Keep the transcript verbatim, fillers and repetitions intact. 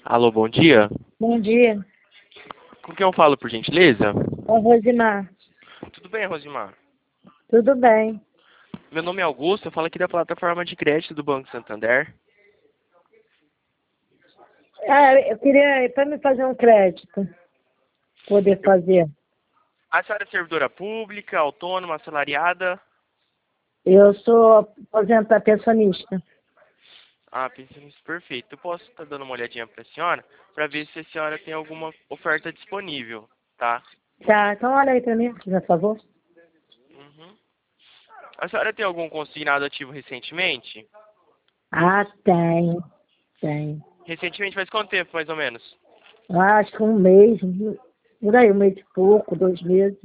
Alô, bom dia. Bom dia. Com quem eu falo, por gentileza? Ô, Rosimar. Tudo bem, Rosimar? Tudo bem? Meu nome é Augusto, eu falo aqui da plataforma de crédito do Banco Santander. Ah, eu queria para me fazer um crédito. Poder fazer. A senhora é servidora pública, autônoma, assalariada? Eu sou aposentada pensionista. Ah, pensei nisso, perfeito. Eu posso estar dando uma olhadinha para a senhora, para ver se a senhora tem alguma oferta disponível, tá? Tá, então olha aí para mim, por favor. Uhum. A senhora tem algum consignado ativo recentemente? Ah, tem. Tem. Recentemente faz quanto tempo, mais ou menos? Acho que um mês, por aí, um mês e pouco, dois meses.